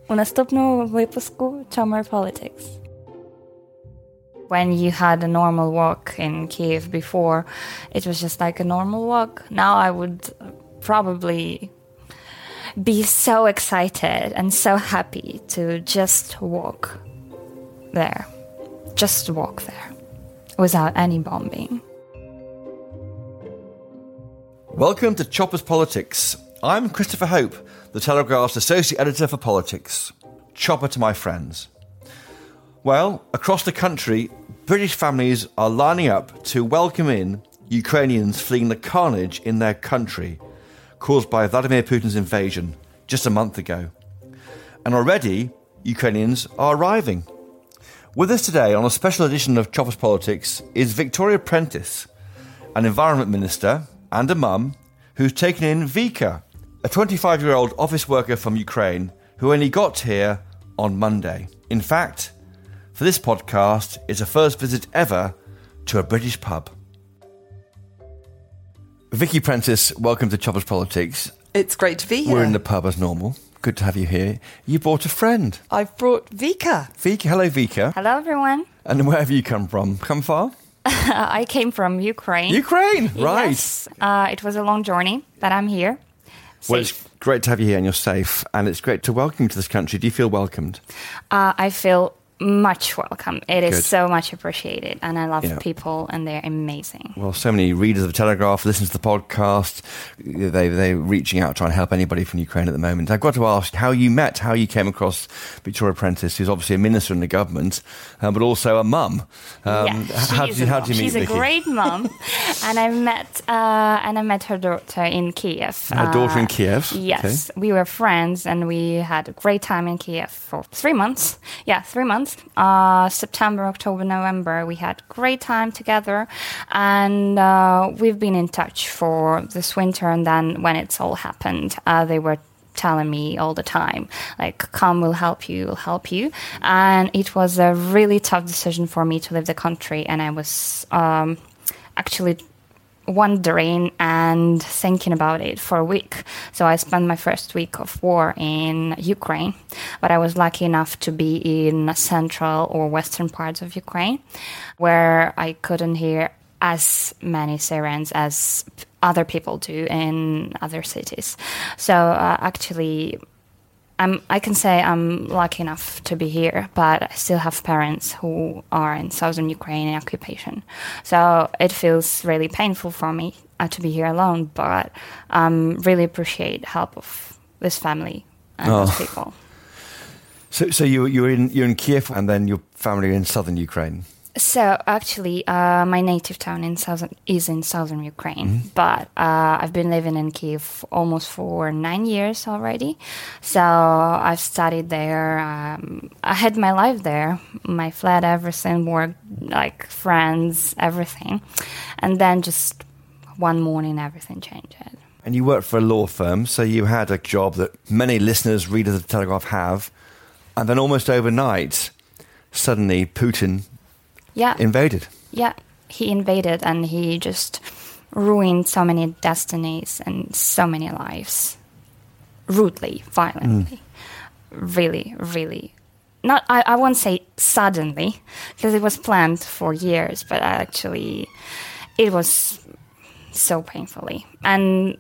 у наступному випуску Chopper Politics. When you had a normal walk in Kiev before, it was just like a normal walk. Now I would probably be so excited and so happy to just walk there. Just walk there without any bombing. Welcome to Chopper's Politics. I'm Christopher Hope, the Telegraph's Associate Editor for Politics. Chopper to my friends. Well, across the country, British families are lining up to welcome in Ukrainians fleeing the carnage in their country caused by Vladimir Putin's invasion just a month ago. And already, Ukrainians are arriving. With us today on a special edition of Chopper's Politics is Victoria Prentice, an Environment Minister and a mum who's taken in Vika, a 25-year-old office worker from Ukraine who only got here on Monday. In fact, for this podcast, it's her first visit ever to a British pub. Vicky Prentice, welcome to Chopper's Politics. It's great to be here. We're in the pub as normal. Good to have you here. You brought a friend. I've brought Vika. Vika, hello Vika. Hello, everyone. And where have you come from? Come far? I came from Ukraine. Ukraine, right. Yes. It was a long journey, but I'm here. Well, it's great to have you here and you're safe. And it's great to welcome you to this country. Do you feel welcomed? I feel much welcome. It is Good. So much appreciated. And I love people and they're amazing. Well, so many readers of the Telegraph listen to the podcast. They're reaching out, trying to help anybody from Ukraine at the moment. I've got to ask how you met, how you came across Victoria Prentice, who's obviously a minister in the government, but also a mum. How did you meet She's Vicky? a great mum. And I met her daughter in Kiev. Her daughter in Kiev? Yes. Okay. We were friends and we had a great time in Kiev for 3 months. Yeah, 3 months. September, October, November, we had great time together, and we've been in touch for this winter. And then when it's all happened, they were telling me all the time, like, come, we'll help you. And it was a really tough decision for me to leave the country, and I was actually wondering and thinking about it for a week. So I spent my first week of war in Ukraine, but I was lucky enough to be in central or western parts of Ukraine where I couldn't hear as many sirens as other people do in other cities. So actually, I can say I'm lucky enough to be here, but I still have parents who are in southern Ukraine in occupation. So it feels really painful for me to be here alone, but really appreciate help of this family and those people. So you're in Kiev, and then your family are in southern Ukraine. So actually, my native town is in southern Ukraine, but I've been living in Kiev almost for 9 years already. So I've studied there. I had my life there, my flat, everything, work, like friends, everything. And then just one morning, everything changed. And you worked for a law firm, so you had a job that many listeners, readers of the Telegraph have. And then almost overnight, suddenly Putin invaded. Yeah, he invaded and he just ruined so many destinies and so many lives. Rudely, violently. Really, really. Not, I won't say suddenly, because it was planned for years, but actually it was so painfully. And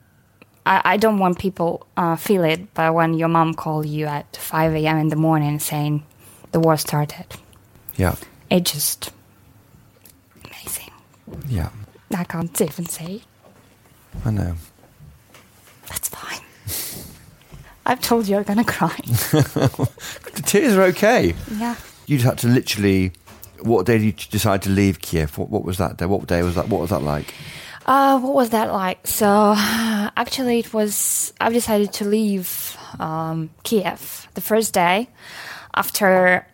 I don't want people feel it, but when your mom called you at 5 a.m. in the morning saying the war started. Yeah. It's just amazing. Yeah. I can't even say. I know. That's fine. I've told you I'm going to cry. The tears are okay. Yeah. You had to literally... What day did you decide to leave Kiev? What was that day? What day was that? What was that like? What was that like? So, actually, I've decided to leave Kiev the first day after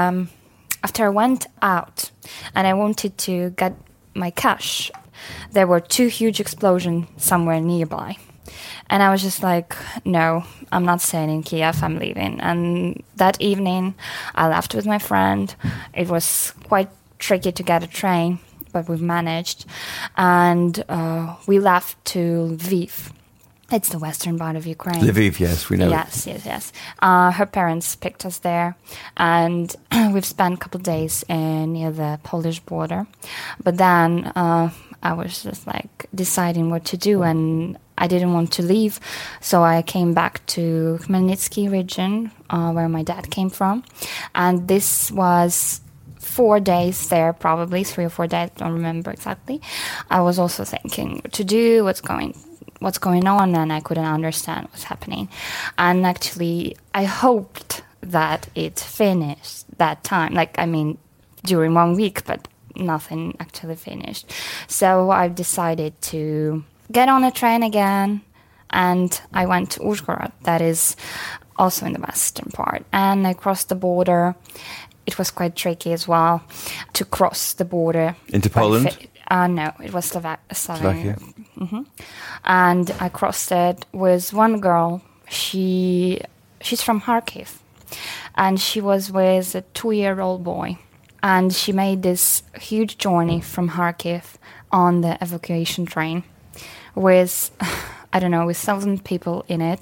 I went out and I wanted to get my cash. There were 2 huge explosions somewhere nearby. And I was just like, no, I'm not staying in Kiev, I'm leaving. And that evening, I left with my friend. It was quite tricky to get a train, but we managed. And we left to Lviv. It's the western part of Ukraine. Lviv, yes, we know. Yes. Her parents picked us there, and we've spent a couple of days near the Polish border. But then I was just like deciding what to do, and I didn't want to leave, so I came back to Khmelnytsky region, where my dad came from, and this was 4 days there, probably 3 or 4 days. I don't remember exactly. I was also thinking what to do, what's going on, and I couldn't understand what's happening. And actually, I hoped that it finished that time. During 1 week, but nothing actually finished. So I decided to get on a train again, and I went to Uzhhorod, that is also in the western part. And I crossed the border. It was quite tricky as well to cross the border. Into Poland? No, it was Slovakia. Mm-hmm. And I crossed it with one girl. She's from Kharkiv, and she was with a 2-year-old boy. And she made this huge journey from Kharkiv on the evacuation train with, with 1,000 people in it.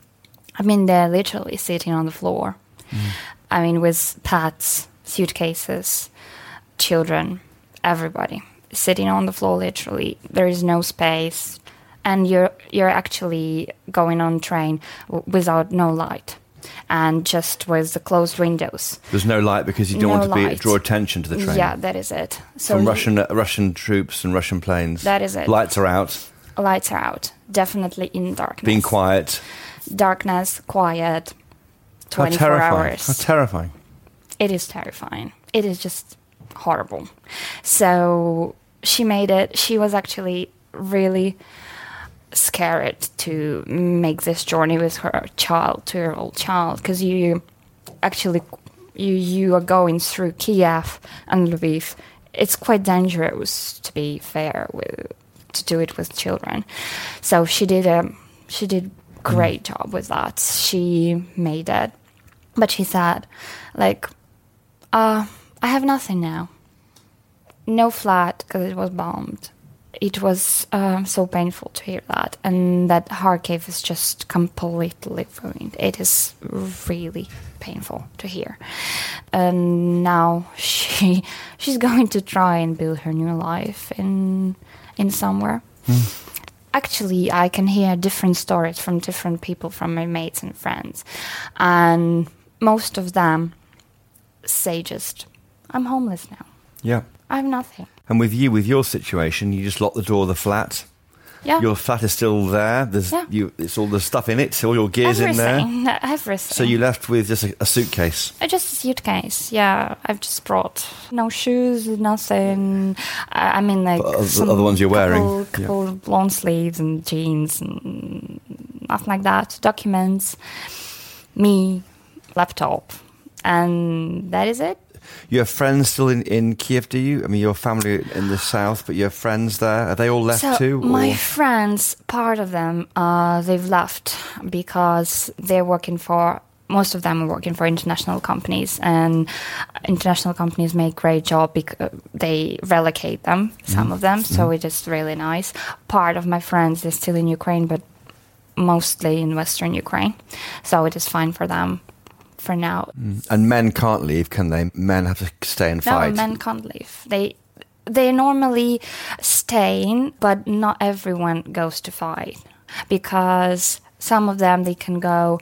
I mean, they're literally sitting on the floor. I mean, with pets, suitcases, children, everybody sitting on the floor, literally. There is no space. And you're actually going on train without no light. And just with the closed windows. There's no light because you don't want to draw attention to the train. Yeah, that is it. So from Russian troops and Russian planes. That is it. Lights are out. Lights are out. Definitely in darkness. Being quiet. Darkness, quiet, 24 How terrifying. hours. How terrifying. It is terrifying. It is just horrible. So she made it. She was actually really scared to make this journey with her child, 2-year-old child, because you are going through Kiev and Lviv. It's quite dangerous, to be fair, to do it with children. So she did great job with that. She made it, but she said, I have nothing now. No flat because it was bombed. It was so painful to hear that, and that Kharkiv is just completely ruined. It is really painful to hear. And now she's going to try and build her new life in somewhere. Actually, I can hear different stories from different people, from my mates and friends, and most of them say just, I'm homeless now. Yeah. I have nothing. And with your situation, you just lock the door of the flat. Yeah. Your flat is still there. It's all the stuff in it, all your gear's in there. Everything. So you left with just a suitcase. Just a suitcase, yeah. I've just brought no shoes, nothing. Some other ones you're wearing. Couple long sleeves and jeans and nothing like that. Documents, me, laptop, and that is it. You have friends still in Kiev, do you? I mean, your family in the south, but you have friends there. Are they all left too? My friends, part of them, they've left because they're working for, most of them are working for international companies, and international companies make great job because they relocate them, some of them, so it is really nice. Part of my friends is still in Ukraine, but mostly in Western Ukraine, so it is fine for them. For now. And men can't leave, can they? Men have to stay and fight. No, men can't leave. They normally stay, but not everyone goes to fight, because some of them, they can go,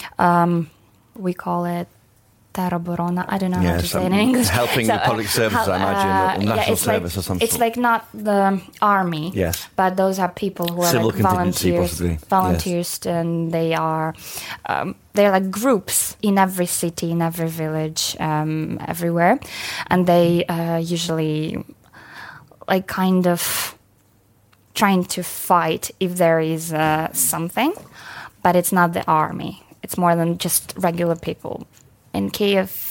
we call it teroborona. I don't know how to say it in English. Helping the public service, I imagine, or national service or something. It's like not the army, yes, but those are people who civil are like volunteers, yes. And they are they're like groups in every city, in every village, everywhere, and they usually like kind of trying to fight if there is something, but it's not the army. It's more than just regular people. In Kiev,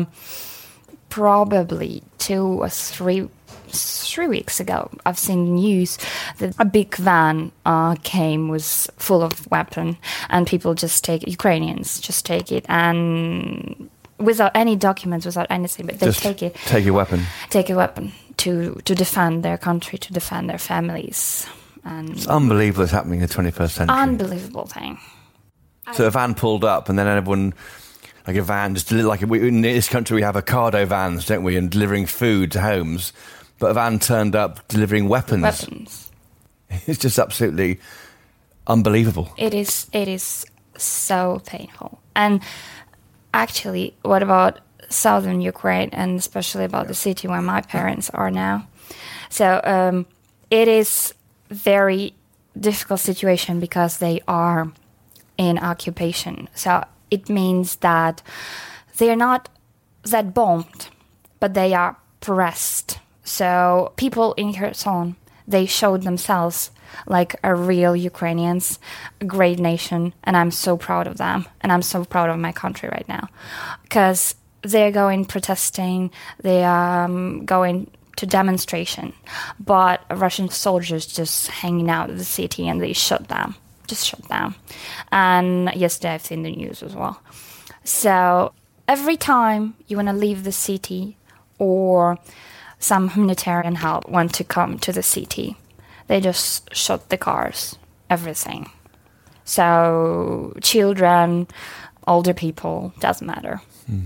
probably 2 or 3 weeks ago, I've seen news that a big van came, was full of weapon, and people Ukrainians just take it, and without any documents, without anything, but they just take it. Take a weapon. Take a weapon to defend their country, to defend their families. and It's unbelievable it's happening in the 21st century. unbelievable thing. So a van pulled up, and then everyone, like a van, just in this country we have Ocado vans, don't we, and delivering food to homes. But a van turned up delivering weapons. It's just absolutely unbelievable. It is so painful. And actually, what about southern Ukraine, and especially about the city where my parents are now? So it is very difficult situation because they are in occupation. So it means that they are not that bombed, but they are pressed. So people in Kherson, they showed themselves like a real Ukrainians, a great nation, and I'm so proud of them. And I'm so proud of my country right now. Because they're going protesting, they are going to demonstration, but Russian soldiers just hanging out of the city and they shut them. And yesterday I've seen the news as well. So every time you want to leave the city or some humanitarian help want to come to the city, they just shut the cars, everything. So children, older people, doesn't matter.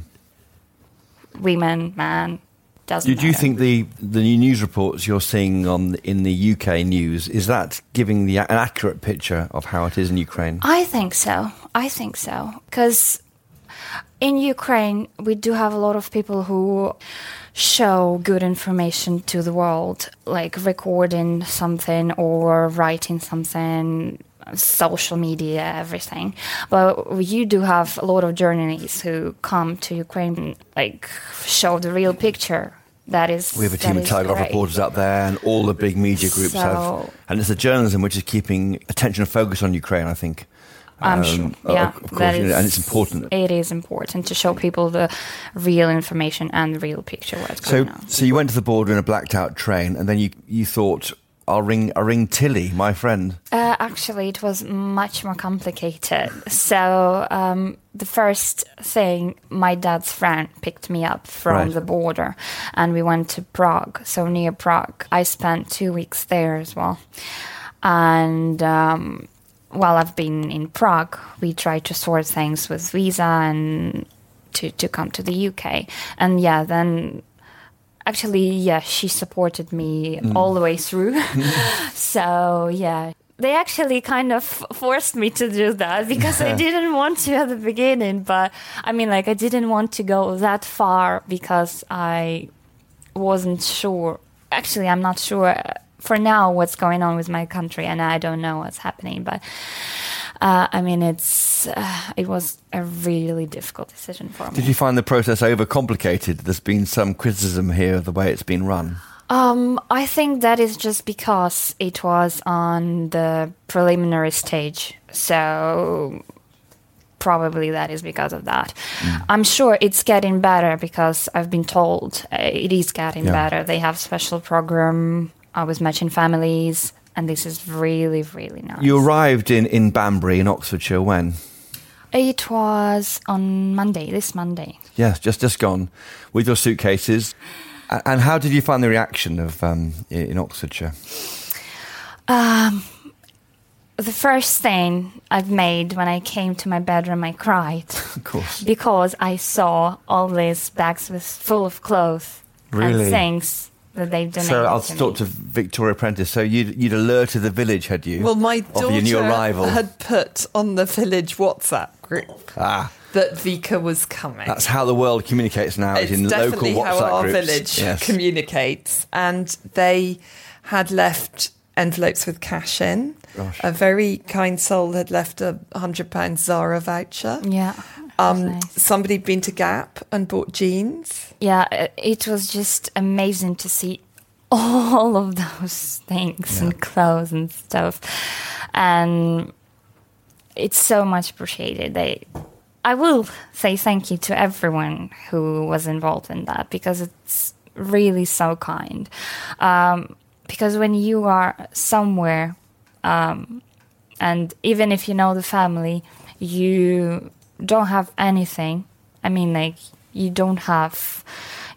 Women, man, doesn't matter. Do you think the news reports you're seeing in the UK news, is that giving an accurate picture of how it is in Ukraine? I think so. Because in Ukraine, we do have a lot of people who show good information to the world, like recording something or writing something, social media, everything. But you do have a lot of journalists who come to Ukraine, like show the real picture. That is, we have a team of Telegraph reporters up there, and all the big media groups have. And it's the journalism which is keeping attention and focus on Ukraine, I think. I'm sure. Yeah, of course, and it's important. It is important to show people the real information and the real picture what's going on. So you went to the border in a blacked out train, and then you thought, I'll ring Tilly, my friend. Actually, it was much more complicated. So the first thing, my dad's friend picked me up from the border, and we went to Prague. So near Prague, I spent 2 weeks there as well. And while I've been in Prague, we tried to sort things with visa and to come to the UK. And then actually, she supported me all the way through. So, they actually kind of forced me to do that because I didn't want to at the beginning. But I mean, I didn't want to go that far because I wasn't sure. Actually, I'm not sure for now what's going on with my country, and I don't know what's happening. But I mean, it was a really difficult decision for me. Did you find the process overcomplicated? There's been some criticism here of the way it's been run. I think that is just because it was on the preliminary stage. So probably that is because of that. I'm sure it's getting better because I've been told it is getting better. They have special program with matching families, and this is really, really nice. You arrived in Banbury in Oxfordshire when? It was on Monday, this Monday. Yes, just gone, with your suitcases. And how did you find the reaction of in Oxfordshire? The first thing I've made when I came to my bedroom, I cried. Of course. Because I saw all these bags full of clothes and things that they've donated. So I'll talk to Victoria Prentice. So you'd alerted the village, had you? Well, my of your new arrival. daughter had put on the village WhatsApp group that Vika was coming. That's how the world communicates now. It's in local definitely WhatsApp how our groups. village communicates. And they had left envelopes with cash in. Gosh. A very kind soul had left a £100 Zara voucher. Yeah. Nice. Somebody had been to Gap and bought jeans. Yeah, it was just amazing to see all of those things and clothes and stuff. And it's so much appreciated. I will say thank you to everyone who was involved in that because it's really so kind. Because when you are somewhere, and even if you know the family, you don't have anything. I mean, you don't have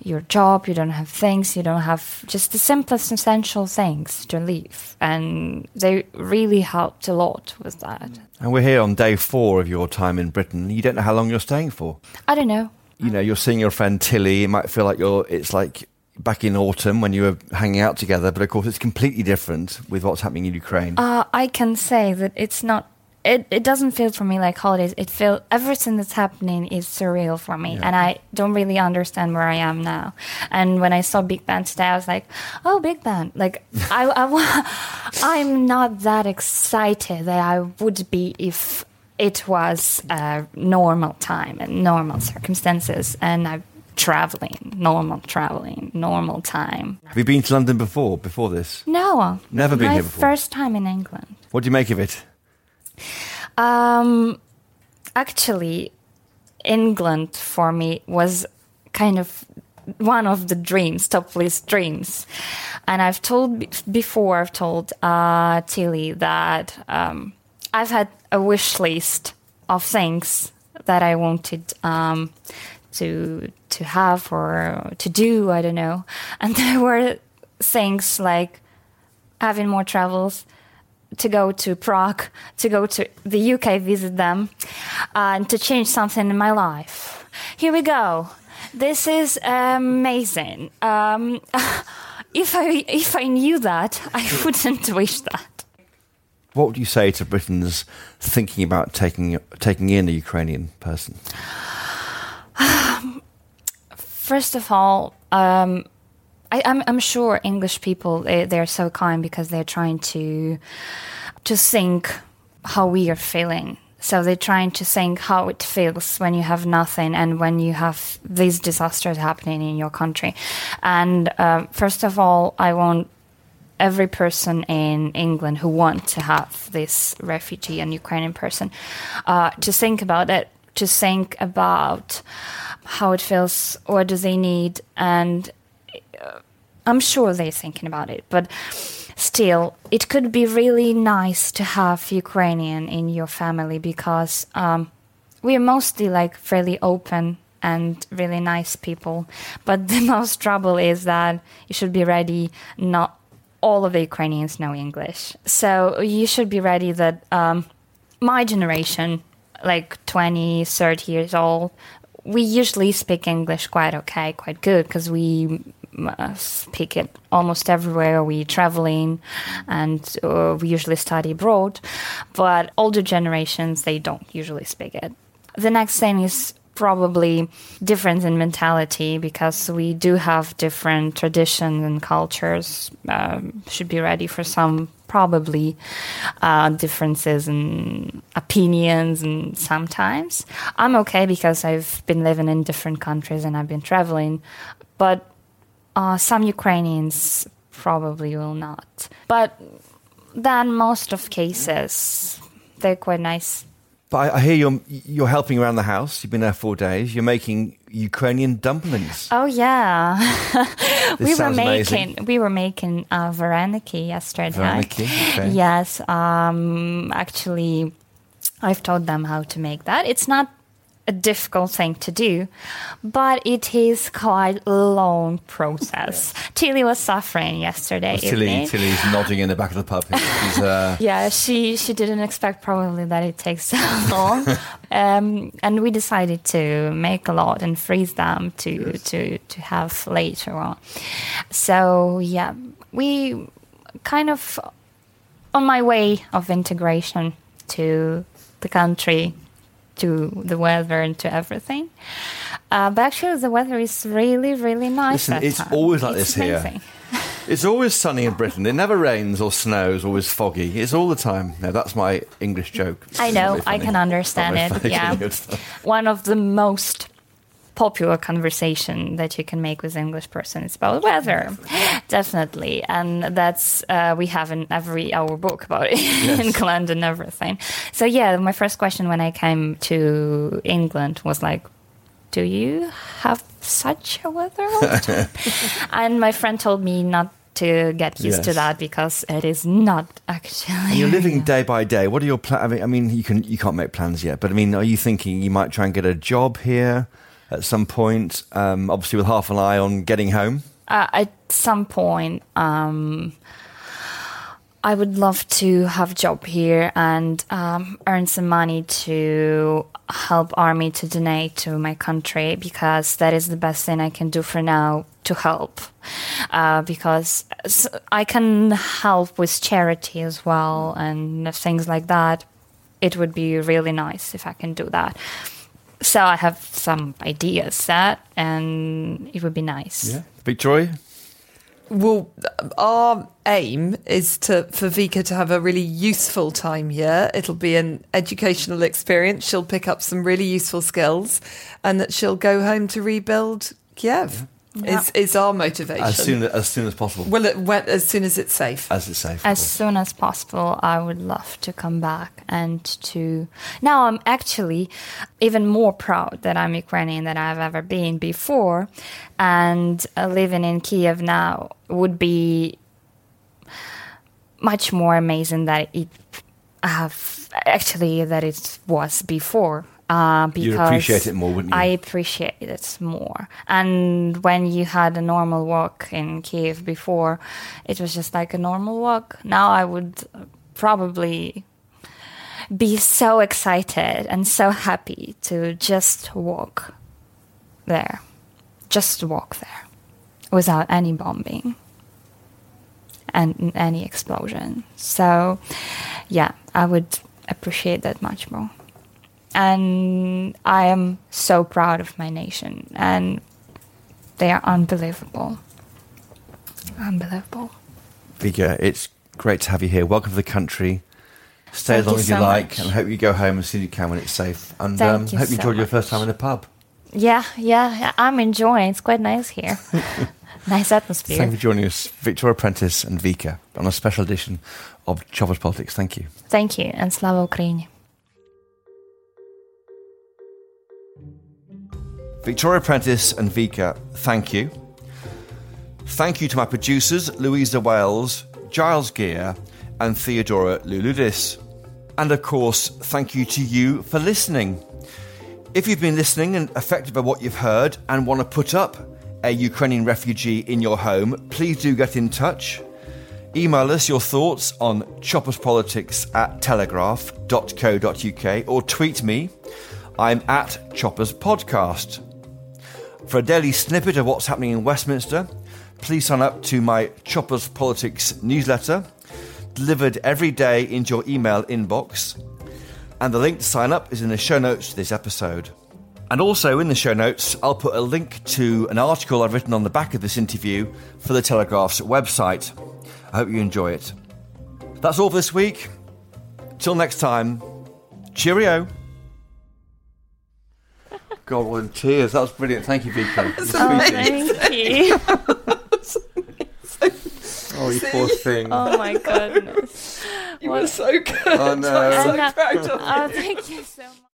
your job, you don't have things, you don't have just the simplest essential things to live. And they really helped a lot with that. And we're here on day 4 of your time in Britain. You don't know how long you're staying for. I don't know. You know, you're seeing your friend Tilly. It might feel like it's like back in autumn when you were hanging out together, but of course it's completely different with what's happening in Ukraine. I can say that it's not. It doesn't feel for me like holidays. It feels everything that's happening is surreal for me, and I don't really understand where I am now. And when I saw Big Ben today, I was like, "Oh, Big Ben!" Like I'm not that excited that I would be if it was a normal time and normal circumstances, and I'm traveling, normal time. Have you been to London before this? No, Never been here before. My first time in England. What do you make of it? Actually, England for me was kind of one of the dreams, top list dreams. And I've told Tilly that I've had a wish list of things that I wanted to have or to do, I don't know. And there were things like having more travels, to go to Prague, to go to the UK, visit them, and to change something in my life. Here we go. This is amazing. If I knew that, I wouldn't wish that. What would you say to Britons thinking about taking in a Ukrainian person? First of all, I'm sure English people, they're so kind because they're trying to think how we are feeling. So they're trying to think how it feels when you have nothing and when you have these disasters happening in your country. And first of all, I want every person in England who wants to have this refugee and Ukrainian person to think about it, to think about how it feels, what do they need, and I'm sure they're thinking about it, but still, it could be really nice to have Ukrainian in your family because we are mostly like fairly open and really nice people. But the most trouble is that you should be ready. Not all of the Ukrainians know English, so you should be ready that my generation, like 20, 30 years old, we usually speak English quite good, because we speak it almost everywhere. We traveling, and we usually study abroad. But older generations, they don't usually speak it. The next thing is probably difference in mentality, because we do have different traditions and cultures. Should be ready for some probably differences in opinions, and sometimes I'm okay because I've been living in different countries and I've been traveling, but some Ukrainians probably will not. But then most of cases, they're quite nice. But I hear you're helping around the house. You've been there 4 days. You're making Ukrainian dumplings. Oh yeah, we were making vareniki yesterday. Vareniki, okay. Yes, actually, I've taught them how to make that. It's not a difficult thing to do, but it is quite a long process. Tilly was suffering yesterday evening. Tilly's nodding in the back of the pub. Yeah, she didn't expect probably that it takes so long. And we decided to make a lot and freeze them to have later on. So yeah, we kind of on my way of integration to the country, to the weather and to everything. But actually the weather is really, really nice. Listen, it's always like this amazing here. It's always sunny in Britain. It never rains or snows, always foggy. It's all the time. No, that's my English joke. I know, I can understand it. Yeah. One of the most popular conversation that you can make with English person is about weather. Definitely. And that's, we have in every our book about it, yes. England and everything. So yeah, my first question when I came to England was like, do you have such a weather all the time? And my friend told me not to get used to that because it is not actually. And you're living day by day. What are your plans? I mean, you can't make plans yet, but I mean, are you thinking you might try and get a job here? at some point, obviously with half an eye on getting home? At some point, I would love to have a job here and earn some money to help army to donate to my country, because that is the best thing I can do for now to help. Because I can help with charity as well and things like that. It would be really nice if I can do that. So I have some ideas set, and it would be nice. Yeah. Victoria? Well, our aim is for Vika to have a really useful time here. It'll be an educational experience. She'll pick up some really useful skills, and that she'll go home to rebuild Kiev. Yeah. Is our motivation. As soon as possible. Well, as soon as it's safe. As it's safe. As soon as possible, I would love to come back and to... Now I'm actually even more proud that I'm Ukrainian than I've ever been before. And living in Kiev now would be much more amazing that it was before. Because you'd appreciate it more, wouldn't you? I appreciate it more. And when you had a normal walk in Kiev before, it was just like a normal walk. Now I would probably be so excited and so happy to just walk there. Just walk there. Without any bombing and any explosion. So, yeah, I would appreciate that much more. And I am so proud of my nation, and they are unbelievable. Unbelievable. Vika, it's great to have you here. Welcome to the country. Stay as long as you like, and I hope you go home as soon as you can when it's safe. And hope you enjoyed your first time in the pub. Yeah, I'm enjoying. It's quite nice here. Nice atmosphere. Thank you for joining us, Victoria Prentice and Vika, on a special edition of Choppers Politics. Thank you. Thank you, and Slava Ukraini. Victoria Prentice and Vika, thank you. Thank you to my producers, Louisa Wells, Giles Gear, and Theodora Louloudis. And of course, thank you to you for listening. If you've been listening and affected by what you've heard and want to put up a Ukrainian refugee in your home, please do get in touch. Email us your thoughts on chopperspolitics@telegraph.co.uk or tweet me. I'm at Choppers Podcast. For a daily snippet of what's happening in Westminster, please sign up to my Choppers Politics newsletter, delivered every day into your email inbox. And the link to sign up is in the show notes to this episode. And also in the show notes, I'll put a link to an article I've written on the back of this interview for the Telegraph's website. I hope you enjoy it. That's all for this week. Till next time, cheerio. God, what in tears. That was brilliant. Thank you, Vika. Thank you. Oh, you poor thing. Oh, my goodness. You were so good. Oh, no. I'm so proud of you. Oh, thank you so much.